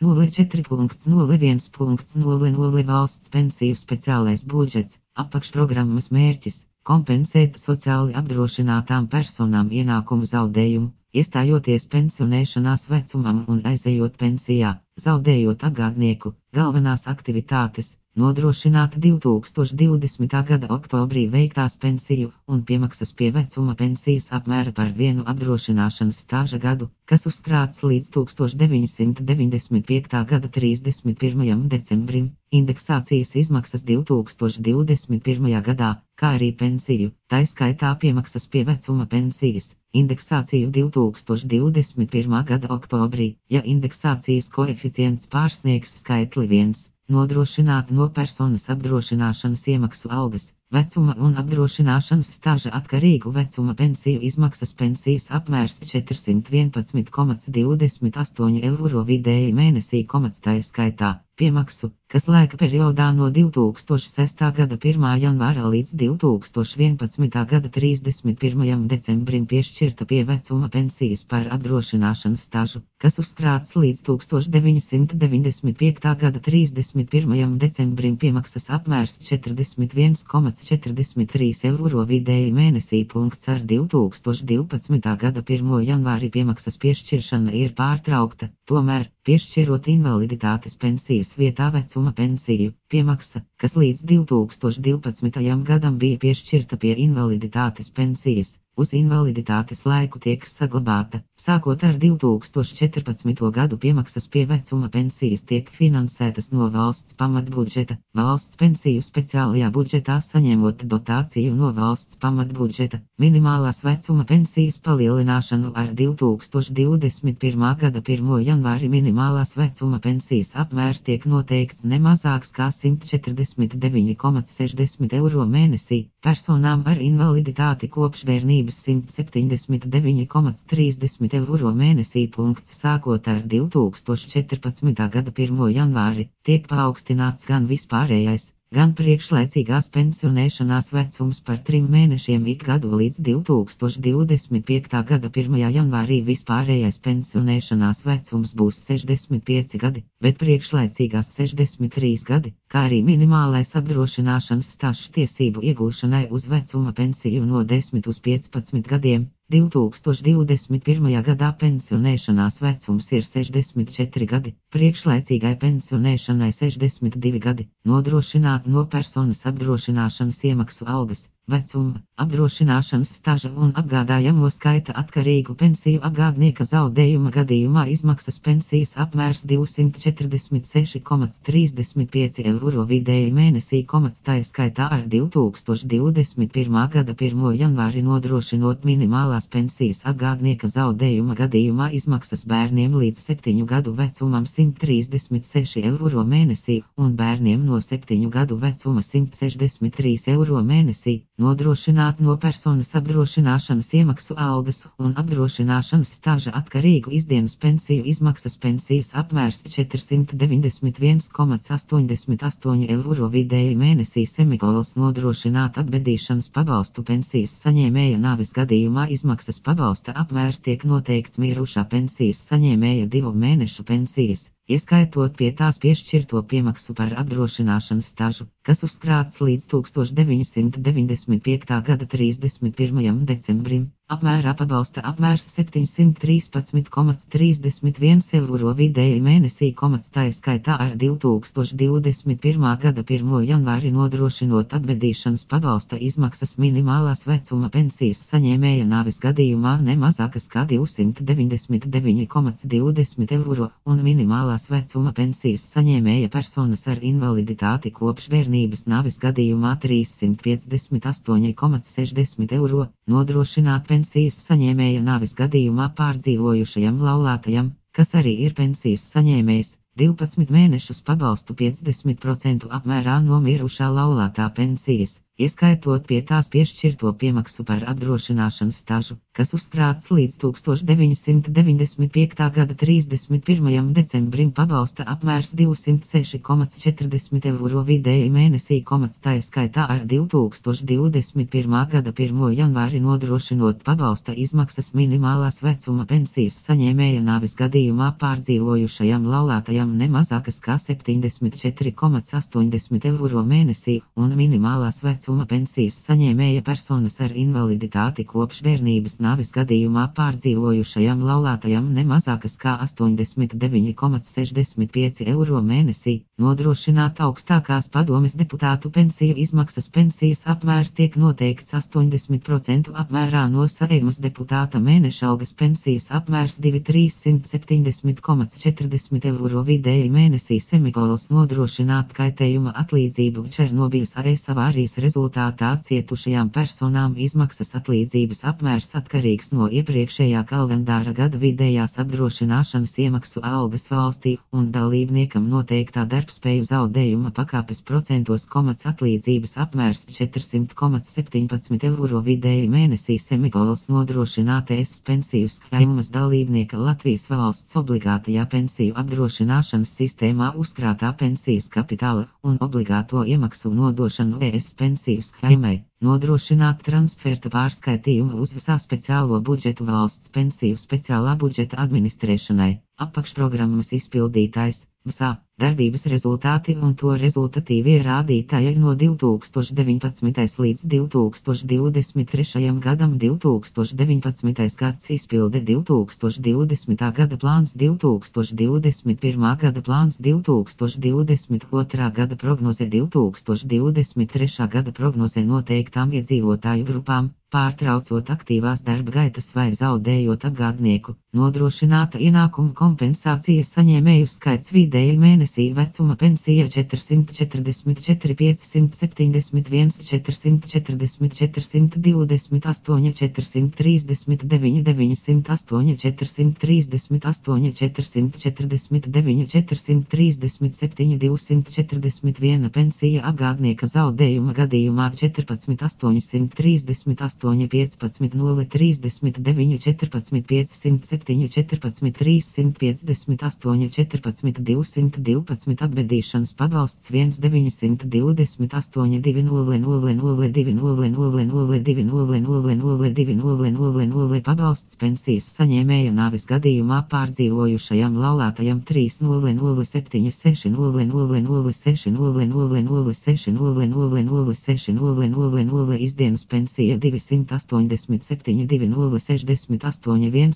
04.01.00 valsts pensiju speciālais budžets, apakšprogrammas mērķis - kompensēt sociāli apdrošinātām personām ienākumu zaudējumu, iestājoties pensionēšanās vecumam un aizejot pensijā, zaudējot apgādnieku, galvenās aktivitātes - nodrošināt 2020. gada oktobrī veiktās pensiju un piemaksas pie vecuma pensijas apmēra par vienu apdrošināšanas stāža gadu, kas uzkrāts līdz 1995. gada 31. decembrim, indeksācijas izmaksas 2021. gadā, kā arī pensiju, taiskaitā piemaksas pie vecuma pensijas, indeksāciju 2021. gada oktobrī, ja indeksācijas koeficients pārsniegs skaitli 1. Nodrošināt no personas apdrošināšanas iemaksu algas, vecuma un apdrošināšanas stāža atkarīgu vecuma pensiju izmaksas pensijas apmērs 411,28 eiro vidēji mēnesī, taiskaitā piemaksu, kas laika periodā no 2006. gada 1. janvāra līdz 2011. gada 31. decembrim piešķirta pie vecuma pensijas par apdrošināšanas stāžu, kas uzkrāts līdz 1995. gada 31. decembrim, piemaksas apmērs 41,43 eiro vidēji mēnesī. Ar 2012. gada 1. janvāri piemaksas piešķiršana ir pārtraukta, tomēr, piešķirot invaliditātes pensijas vietā vecuma pensiju, piemaksa, kas līdz 2012. gadam bija piešķirta pie invaliditātes pensijas, uz invaliditātes laiku tiek saglabāta. Sākot ar 2014. gadu piemaksas pie vecuma pensijas tiek finansētas no valsts pamatbudžeta, valsts pensiju speciālajā budžetā saņemot dotāciju no valsts pamatbudžeta, minimālās vecuma pensijas palielināšanu ar 2021. gada 1. janvāri minimālās vecuma pensijas apmērs tiek noteikts nemazāks kā 149,60 eiro mēnesī, personām ar invaliditāti kopš bērnības 179,30 eiro mēnesī. Sākot ar 2014. gada 1. janvāri, tiek paaugstināts gan vispārējais, gan priekšlaicīgās pensionēšanās vecums par 3 mēnešiem ik gadu līdz 2025. gada 1. janvārī vispārējais pensionēšanās vecums būs 65 gadi, bet priekšlaicīgās 63 gadi, kā arī minimālais apdrošināšanas stāžs tiesību iegūšanai uz vecuma pensiju no 10 uz 15 gadiem. 2021. gadā pensionēšanās vecums ir 64 gadi, priekšlaicīgai pensionēšanai 62 gadi, nodrošināt no personas apdrošināšanas iemaksu algas, vecuma, apdrošināšanas stāža un apgādājamo skaita atkarīgu pensiju apgādnieka zaudējuma gadījumā izmaksas pensijas apmērs 246,35 eiro vidēji mēnesī, taiskaitā ar 2021. gada 1. janvāri nodrošinot minimālās pensijas apgādnieka zaudējuma gadījumā izmaksas bērniem līdz 7 gadu vecumam 136 eiro mēnesī un bērniem no 7 gadu vecuma 163 eiro mēnesī, nodrošināt no personas apdrošināšanas iemaksu algas un apdrošināšanas stāža atkarīgu izdienas pensiju izmaksas pensijas apmērs 491,88 eiro vidēji mēnesī, nodrošināt apbedīšanas pabalstu pensijas saņēmēja nāves gadījumā izmaksas pabalsta apmērs tiek noteikts mirušā pensijas saņēmēja 2 mēnešu pensijas, ieskaitot pie tās piešķirto piemaksu par apdrošināšanas stāžu, kas uzkrāts līdz 1995. gada 31. decembrim. Apmērā pabalsta apmērs 713,31 eiro vidēji mēnesī, taiskaitā ar 2021. gada 1. janvāri nodrošinot apbedīšanas pabalsta izmaksas minimālās vecuma pensijas saņēmēja nāves gadījumā ne mazākas kā 299,20 eiro un minimālās vecuma pensijas saņēmēja personas ar invaliditāti kopš bērnības nāves gadījumā 358,60 eiro, nodrošināt pensijas saņēmēja nāves gadījumā pārdzīvojušajam laulātajam, kas arī ir pensijas saņēmējs, 12 mēnešus pabalstu 50% apmērā no mirušā laulātā pensijas, ieskaitot pie tās piešķirto piemaksu par apdrošināšanas stažu, kas uzkrāts līdz 1995. gada 31. decembrim, pabalsta apmērs 206,40 eiro vidēji mēnesī, tā skaitā ar 2021. gada 1. janvāri nodrošinot pabalsta izmaksas minimālās vecuma pensijas saņēmēja nāves gadījumā pārdzīvojušajam laulātajam ne mazākas kā 74,80 eiro mēnesī un minimālās vecuma pensijas saņēmēja personas ar invaliditāti kopš bērnības nāves gadījumā pārdzīvojušajam laulātajam ne mazākas kā 89,65 eiro mēnesī. Nodrošināt augstākās padomes deputātu pensiju izmaksas. Pensijas apmērs tiek noteikts 80% apmērā no Saeimas deputāta mēneša algas. Pensijas apmērs 2370,40 eiro vidēji mēnesī. Nodrošināt kaitējuma atlīdzību Černobiļas AES avārijas rezultātā cietušajām personām. Izmaksas atlīdzības apmērs atkarīgs no iepriekšējā kalendāra gada vidējās apdrošināšanas iemaksu algas valstī un dalībniekam noteiktā darbspēju zaudējuma pakāpes procentos. Atlīdzības apmērs 400,17 eiro vidēji mēnesī. Nodrošināt ES pensiju schēmas dalībnieka Latvijas valsts obligātajā pensiju apdrošināšanas sistēmā uzkrātā pensijas kapitāla un obligāto iemaksu nodošanu ES pensiju schēmai. Nodrošināt transferta pārskaitījumu uz visā speciālo budžetu valsts pensiju speciālā budžeta administrēšanai. Apakšprogrammas izpildītājs VSA darbības rezultāti un to rezultatīvie rādītāji no 2019. līdz 2023. gadam. 2019. gads izpilde 2020. gada plāns, 2021. gada plāns, 2022. gada prognoze, 2023. gada prognoze noteiktām iedzīvotāju grupām, pārtraucot aktīvās darba gaitas vai zaudējot apgādnieku. Nodrošināta ienākumu kompensācijas saņēmēju skaits vidēji mēnesī. Vecuma pensija 444, 571, 440, 428, 439, 908, 438, 449, 437, 241 pensija apgādnieka zaudējuma gadījumā 14, 838, 15, 0, 39, 14, 507, 14, 358, 14, 212 atbedīšanas pabalsts 1928, 2000, 200 pabalsts pensijas saņēmēja nāves gadījumā pārdzīvojušajam laulātajam 3007 600 600 izdienas pensija 287 2068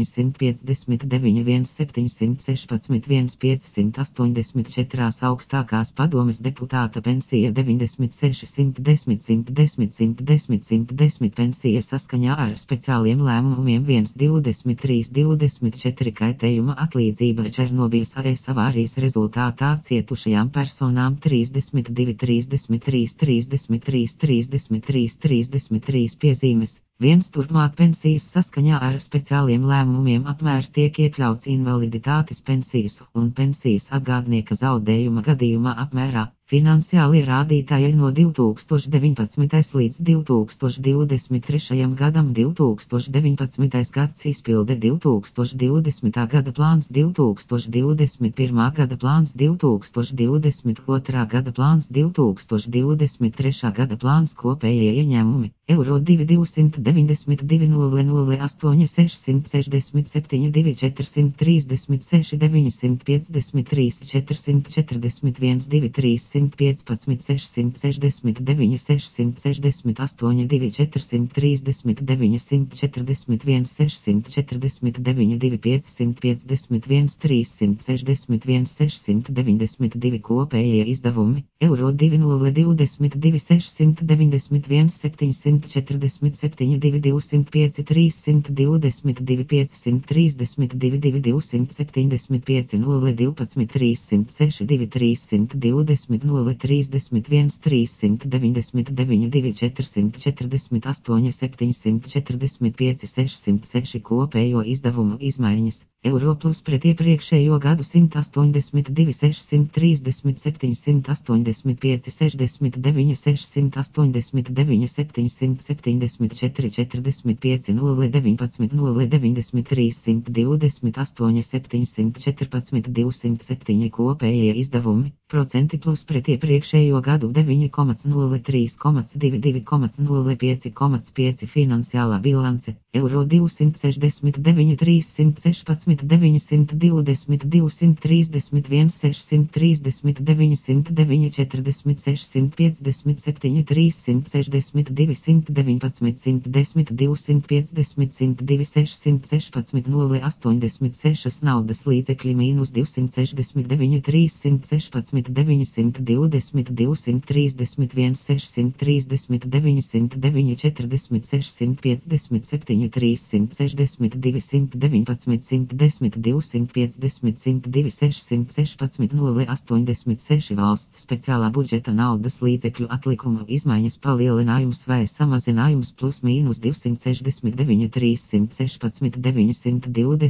1859 1716 1584 augstākās padomes deputāta pensija 96 110 110 110 110 pensija saskaņā ar speciāliem lēmumiem 123 24 kaitējuma atlīdzība Černobiļas AES avārijas rezultātā cietušajām personām 32 33 33 33 33 piezīmes. 1. Turpmāk pensijas saskaņā ar speciāliem lēmumiem apmērs tiek iekļauts invaliditātes pensijas un pensijas apgādnieka zaudējuma gadījumā apmērā. Finansiāli rādītāji no 2019. līdz 2023. gadam. 2019. gads izpilde 2020. gada plāns, 2021. gada plāns, 2022. gada plāns, 2023. gada plāns. Kopējie ieņēmumi eiro 292 008 667 436 953 441 23 115 669 668 2 439 141 649 2 551 361 692 kopējie izdevumi eiro 2022 691 747 2 205 322 532 275 012 306 2 320 031 399 2 448 745 606 kopējo izdevumu izmaiņas eiro plus pret iepriekšējo gadu 182 630 785 69 689 774 45 019 093 128 714 207 kopējie izdevumi, procenti plus pret iepriekšējo gadu 9,03,22,05,5 finansiālā bilance, eiro 269 316 920 231 639 109 40 657 362 119 110 250 102 616 086 naudas līdzekļi mīnus 269 316 920 231 639 109 40 657 362 119 110 250 102 616 086 valsts speciālā budžeta naudas līdzekļu atlikuma izmaiņas palielinājums vai samazinājums plus mīnus 269 316 920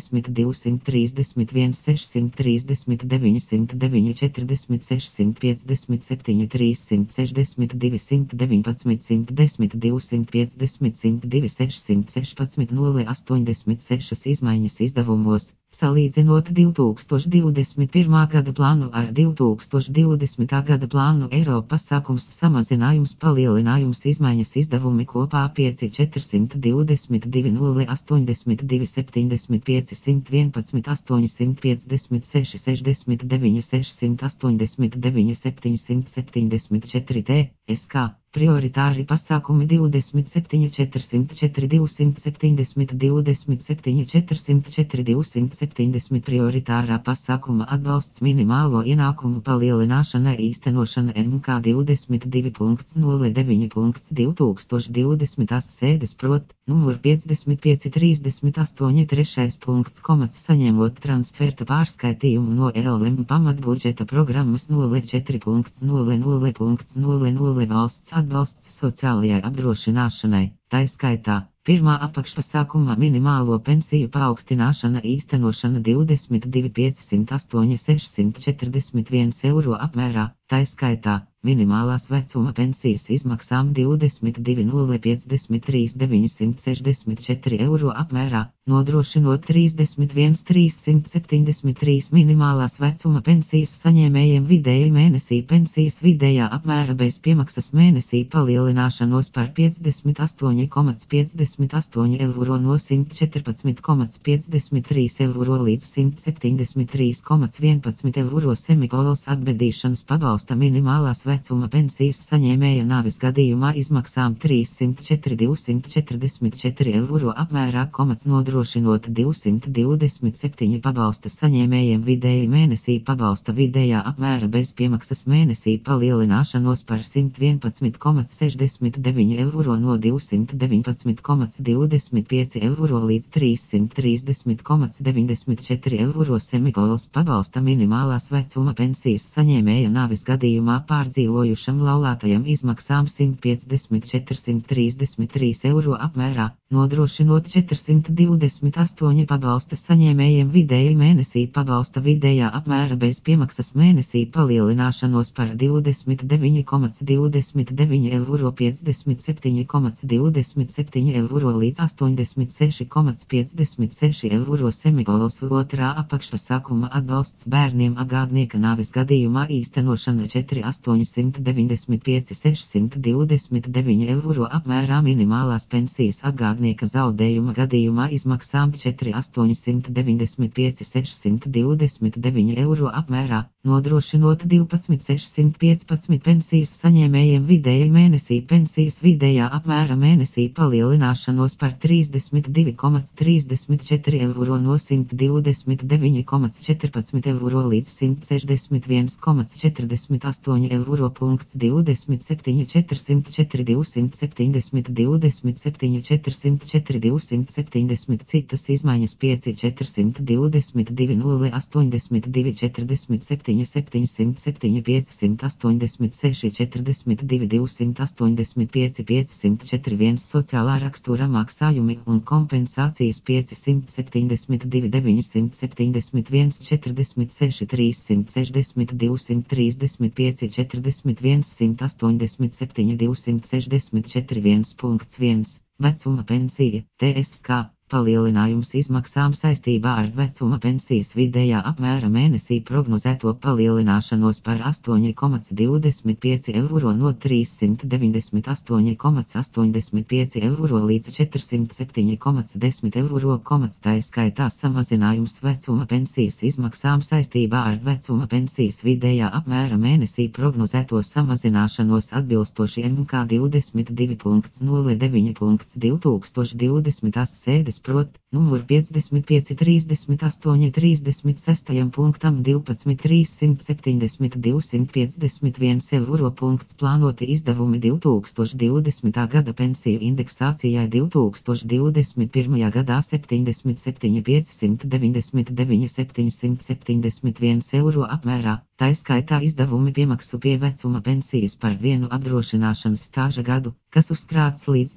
231 639 109 40 657 362 119 110 250 102 616 086 izmaiņas izdevumos, salīdzinot 2021. gada plānu ar 2020. gada plānu eiro pasākums samazinājums palielinājums izmaiņas izdevumi kopā 5 422 082 75 111 856 69 689 774 t, SK. Prioritāri pasākumi 27 404 270 27 404 270 prioritārā pasākuma atbalsts minimālo ienākumu palielināšana īstenošana MK 22.09.2020 sēdes prot, numur 55 38 3. punkts komats saņemot transferta pārskaitījumu no LM pamatbudžeta programmas 04.00.00 valsts atbalsts sociālajai apdrošināšanai, tai skaitā, pirmā apakšpasākuma minimālo pensiju paaugstināšana īstenošana 22 508 641 eiro apmērā, tai skaitā, minimālās vecuma pensijas izmaksām 22 053 964 eiro apmērā, nodrošinot 31 373 minimālās vecuma pensijas saņēmējiem vidēji mēnesī pensijas vidējā apmēra bez piemaksas mēnesī palielināšanos par 58,58 eiro no 114,53 eiro līdz 173,11 eiro semikolos atbedīšanas pabalsta minimālās vecuma pensijas saņēmēja nāves gadījumā izmaksām 304 244 eiro apmērā, nodrošinot 227 pabalsta saņēmējiem vidēji mēnesī pabalsta vidējā apmēra bez piemaksas mēnesī palielināšanos par 111,69 eiro no 219,25 eiro līdz 330,94 eiro semikolos pabalsta minimālās vecuma pensijas saņēmēja nāves gadījumā pārdzīvojušam laulātajam izmaksām 150 433 eiro apmērā, nodrošinot 428 pabalsta saņēmējiem vidēji mēnesī pabalsta vidējā apmēra bez piemaksas mēnesī palielināšanos par 29,29 eiro 57,27 eiro līdz 86,56 eiro semikolos otrā apakšpasākuma atbalsts bērniem agādnieka nāves gadījumā īstenošana 4,895 629 eiro apmērā minimālās pensijas agādnieka zaudējuma gadījumā izmaksām 4,895 629 eiro apmērā, nodrošinot 12,615 pensijas saņēmējiem vidēji mēnesī pensijas vidējā apmēra mēnesī palielināšanos par 32,34 eiro no 129,14 eiro līdz 161,48 eiro 27 404 270 27 404 270 citas izmaiņas 5 422 0 82 47 707 586 42 285 504 sociālā rakstura maksājumi un kompensācijas 572 971 46 360 235 41 187 264 1.1 Vecuma pensija, TSK. Palielinājums izmaksām saistībā ar vecuma pensijas vidējā apmēra mēnesī prognozēto palielināšanos par 8,25 eiro no 398,85 eiro līdz 407,10 eiro. Tā skaitā samazinājums vecuma pensijas izmaksām saistībā ar vecuma pensijas vidējā apmēra mēnesī prognozēto samazināšanos atbilstoši MK 22.09.2020 sēdes prot, numur 55 38 36 punktam 12 370 251 eiro. Plānoti izdevumi 2020. gada pensiju indeksācijai 2021. gadā 77 599 771 eiro apmērā, tā skaitā izdevumi piemaksu pie vecuma pensijas par vienu apdrošināšanas stāža gadu, kas uzkrāts līdz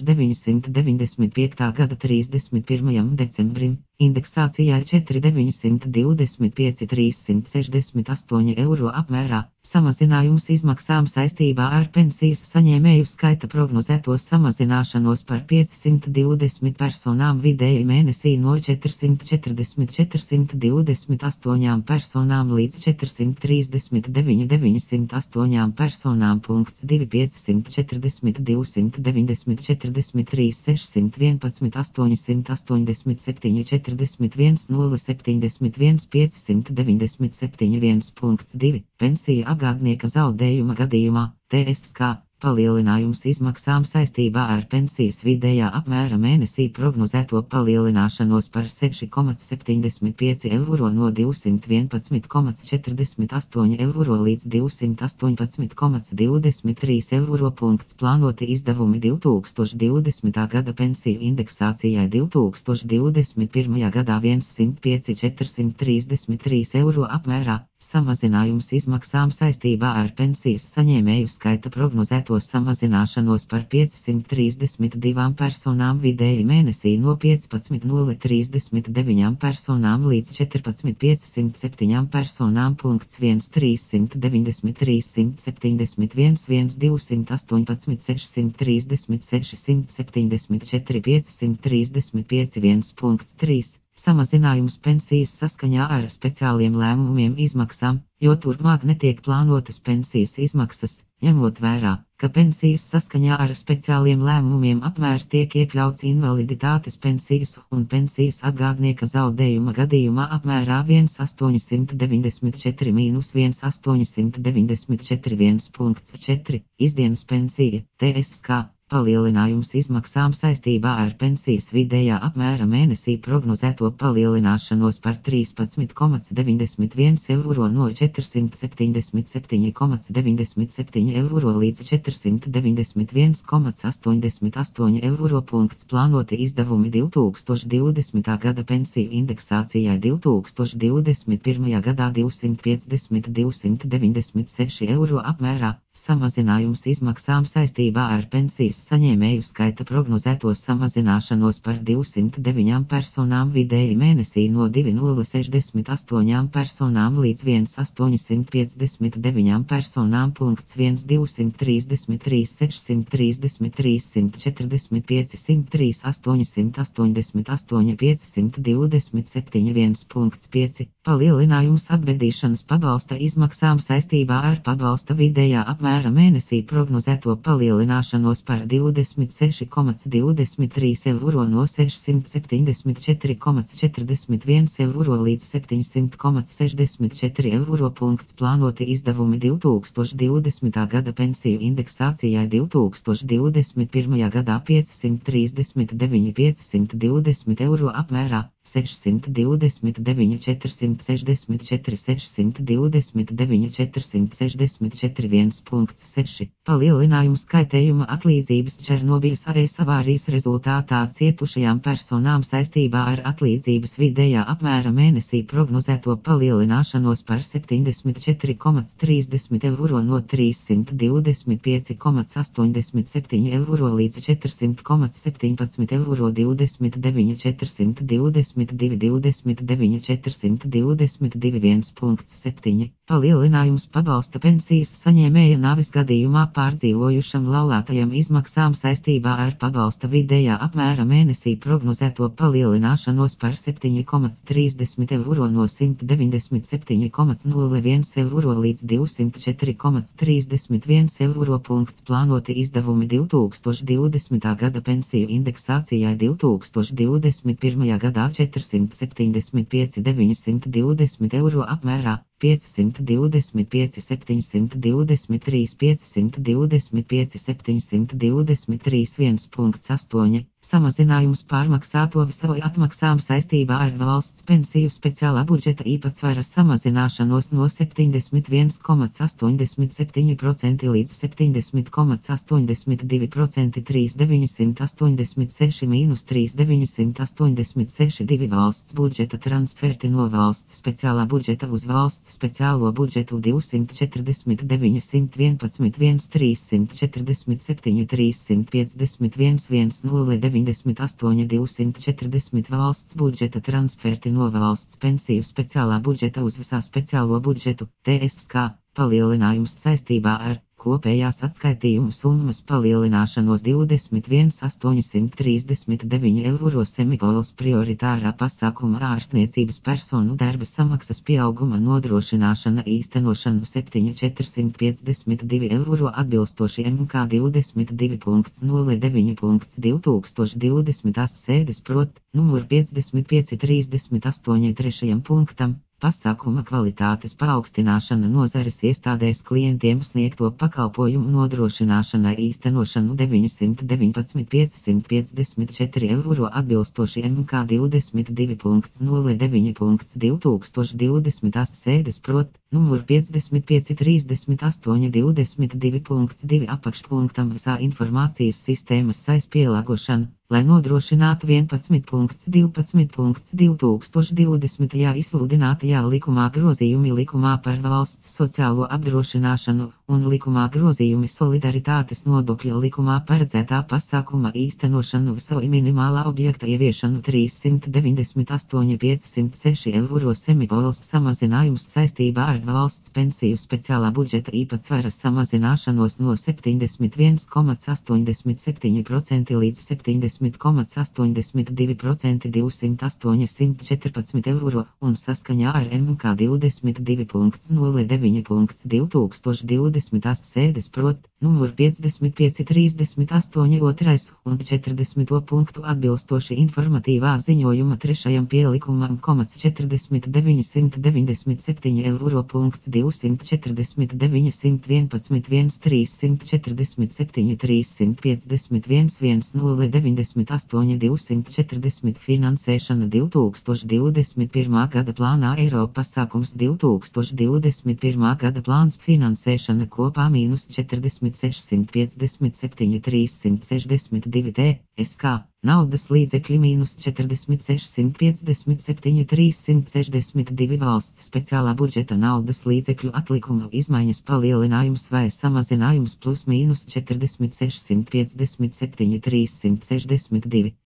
1995. gada 31. decembrim, indeksācijā 4,925 368 eiro apmērā, samazinājums izmaksām saistībā ar pensijas saņēmēju skaita prognozēto samazināšanos par 520 personām vidēji mēnesī no 440 428 personām līdz 439 908 personām. 2 540 290 43 611 887 41 071 597 1.2 Pensija apgādnieka zaudējuma gadījumā, TSK. Palielinājums izmaksām saistībā ar pensijas vidējā apmēra mēnesī prognozēto palielināšanos par 6,75 eiro no 211,48 eiro līdz 218,23 eiro. Plānoti izdevumi 2020. gada pensiju indeksācijai 2021. gadā 105 433 eiro apmērā, samazinājums izmaksām saistībā ar pensijas saņēmēju skaita prognozēto samazināšanos par 532 personām vidēji mēnesī no 15,039 personām līdz 14,507 personām. 1 393 171 1 218 636 174 535 1.3 Samazinājums pensijas saskaņā ar speciāliem lēmumiem izmaksām, jo turpmāk netiek plānotas pensijas izmaksas, ņemot vērā, ka pensijas saskaņā ar speciāliem lēmumiem apmērs tiek iekļauts invaliditātes pensijas un pensijas atgādnieka zaudējuma gadījumā apmērā 1,894 - 1,894 1.4 Izdienas pensija, TSK. Palielinājums izmaksām saistībā ar pensijas vidējā apmēra mēnesī prognozēto palielināšanos par 13,91 eiro no 477,97 eiro līdz 491,88 eiro. Plānoti izdevumi 2020. gada pensiju indeksācijai 2021. gadā 250 296 eiro apmērā, samazinājums izmaksām saistībā ar pensijas saņēmēju skaita prognozēto samazināšanos par 209 personām vidēji mēnesī no 2,068 personām līdz 1,859 personām. 1 233 633 145 103 888 527 1.5 Palielinājums apbedīšanas pabalsta izmaksām saistībā ar pabalsta vidējā apmēra mēnesī prognozēto palielināšanos par 26,23 eiro no 674,41 eiro līdz 700,64 eiro. Plānoti izdevumi 2020. gada pensiju indeksācijai 2021. gadā 539 520 eiro apmērā, 629 464 629 464 1.6 Palielinājums kaitējuma atlīdzības Černobiļas AES avārijas rezultātā cietušajām personām saistībā ar atlīdzības vidējā apmēra mēnesī prognozēto palielināšanos par 74,30 eiro no 325,87 eiro līdz 400,17 eiro 29 422 29 422 1.7 Palielinājums pabalsta pensijas saņēmēja nāves gadījumā pārdzīvojušam laulātajam izmaksām saistībā ar pabalsta vidējā apmēra mēnesī prognozēto palielināšanos par 7,30 eiro no 197,01 eiro līdz 204,31 eiro. Plānoti izdevumi 2020. gada pensiju indeksācijai 2021. gadā 475 920 eiro apmērā. 525, 723, 525, 723, 1.8 Samazinājums pārmaksāto savu atmaksām saistībā ar valsts pensiju speciālā budžeta īpatsvara samazināšanos no 71,87% līdz 70,82% 3986 - 3986 2 valsts budžeta transferti no valsts speciālā budžeta uz valsts speciālo budžetu 249 111 347 351 109 98 240 valsts budžeta transferti no valsts pensiju speciālā budžeta uz visā speciālo budžetu, TSK, palielinājums saistībā ar kopējās atskaitījumu summas palielināšanos 21 839 eiro semikols prioritārā pasākuma ārstniecības personu darba samaksas pieauguma nodrošināšana īstenošanu 7 452 eiro atbilstoši MK 22.09.2020 sēdes prot, numur 5538 3. punktam. Pasākuma kvalitātes paaugstināšana nozares iestādēs klientiem sniegto pakalpojumu nodrošināšanai īstenošanu 919 554 eiro atbilstoši MK 22.09.2020 sēdes prot, numur 55 38 22.2 apakšpunktam visā informācijas sistēmas sais pielāgošana, lai nodrošinātu 11.12.2020. Izsludinātajā likumā grozījumi likumā par valsts sociālo apdrošināšanu un likumā grozījumi solidaritātes nodokļa likumā paredzētā pasākuma īstenošanu visu minimālā objekta ieviešanu 398 506 eiro semikols samazinājums saistībā ar valsts pensiju speciālā budžeta īpatsvara samazināšanos no 71,87% līdz 70,82% 208 eiro un saskaņā ar MK 22.09.2020 sēdes prot, numur 55 38 2 un 40. punktu atbilstoši informatīvā ziņojuma 3. pielikumam, 4997 eiro. 249 111 347 351 1098 240 finansēšana 2021. gada plānā Eiropa pasākums 2021. gada plāns finansēšana kopā -40 657 362 TSK. Naudas līdzekļi -40 657 362 valsts speciālā budžeta naudas līdzekļu atlikumu izmaiņas palielinājums vai samazinājums +/- 40 657 362.